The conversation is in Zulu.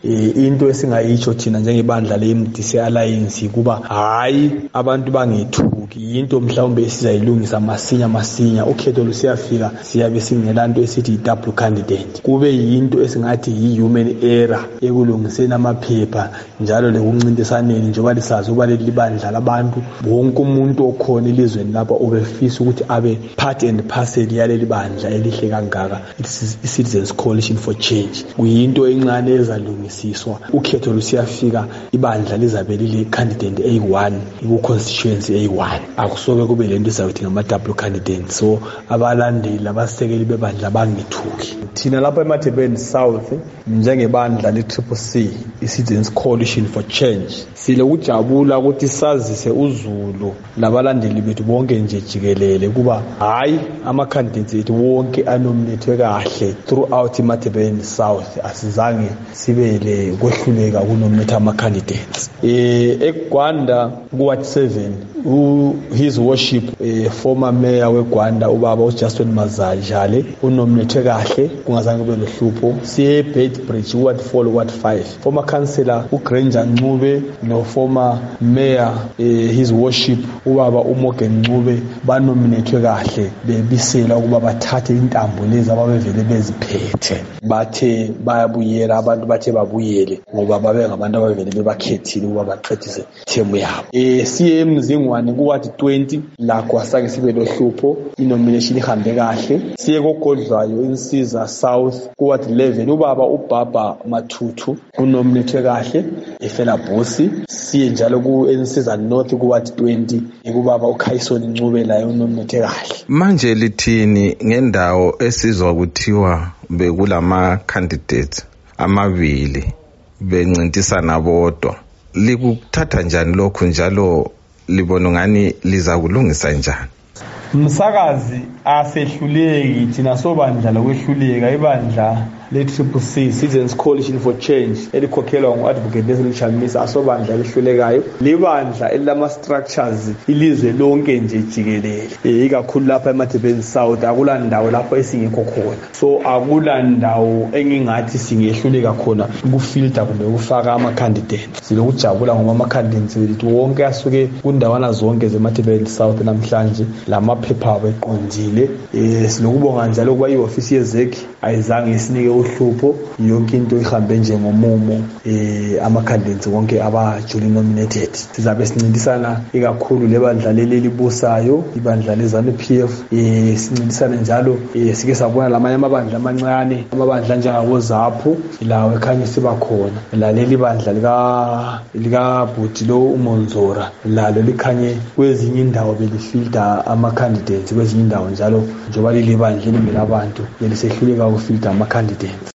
into esingayitsho thina njengebandla le-MDC Alliance kuba hayi abantu bangethuki, into mhlawumbe esizayilungisa masinya ukhetho lusiyafika siyabe singelanto esithi double candidate, kube yinto esingathi yi-human error ekulungiseni amaphepha njalo lekuncintisaneni njengoba lisazi ukuba leli bandla labantu wonke umuntu okhona elizweni lapha ubefisa ukuthi abe part and parcel yaleli bandla elihle kangaka i-Citizens Coalition for Change. Kuyinto encane ezalungisiswa, ukhetho lusiyafika ibandla lizabe lile candidate A1 ku-constituency A1, akusoke kube lento ezakuthi ngama-double candidate. So abalandeli abasekeli bebandla bangethuki. Thina lapha eMathebeni South njengebandla le-CCC i-Citizens Coalition for Change silokujabula ukuthi sazise uZulu labalandeli bethu bonke nje jikelele kuba hayi ama-candidates ethu wonke anominethwe kahle throughout iMathebeni South, asizange sibe le kwehluleka kunominetha ama-candidates. eGwanda ku-Ward 7 his worship former mayor weGwanda ubaba uJustin Mazajale unominethwe kahle kungazange kube lohlupho. Siye Beitbridge Ward 4 Ward 5 former councillor uGranger Ncube no former mayor his worship ubaba uMorgan Ncube banominethwe kahle bebisela ukuba bathathe intambo lezi ababevele beziphethe, bathe bayabuyela abantu bathe babuyele ngoba babe ngabantu abavele bebakhethile ukuba baqedise term yabo. Siye eMzingwane ku-Ward 20 lakho asake sibe lohlupho, inomination ihambe kahle. Siye koGodlwayo insiza South ku-Ward 11 ubaba uBaba Mathuthu unominethwe kahle efela bosi. Siye njalo ku-Insiza North ku-Ward 20 ubaba uKhaisoni Ncube laye unominethwe kahle. Manje lithini ngendawo esizwa kuthiwa bekulama candidates amabili bencintisana bodwa, likuthatha njani lokhu njalo libona ngani liza kulungisa njani? Msakazi asehluleki thina sobandla lokwehluleka, ibandla le-CCC Citizens Coalition for Change elikhokhelwa ngu-Advocate Nelson Chamisa asobandla elihlulekayo, libandla elilama-structures ilizwe lonke nje jikelele, ikakhulu lapha eMathebeni South akula ndawo lapho esingekho khona. So akula ndawo engingathi singehluleka khona ukufilter kumbe ukufaka ama-candidates. Silokujabula ngoba ama-candidates wethu wonke asuke kundawana zonke zeMathebeni South namhlanje lamaphepha abo eqondile. Silokubonga njalo kuba i-ofisi yezek ayizange isinike uhlupho, yonke into ihambe njengomumo. Ama-candidates wonke abajuli nominated sizabe sincintisana ikakhulu lebandla leli libusayo, ibandla leZANU-PF. Sincintisana njalo sike sabona lamanye amabandla amancane, amabandla njengabo-ZAPU lawo ekhanye siba khona, laleli bandla lika-Bhuti lo uMonzora lalo likhanye kwezinye indawo belifilter ama-candidates, kwezinye indawo njalo njengoba leli bandla elimele abantu belisehluleka ukufilter ama-candidates.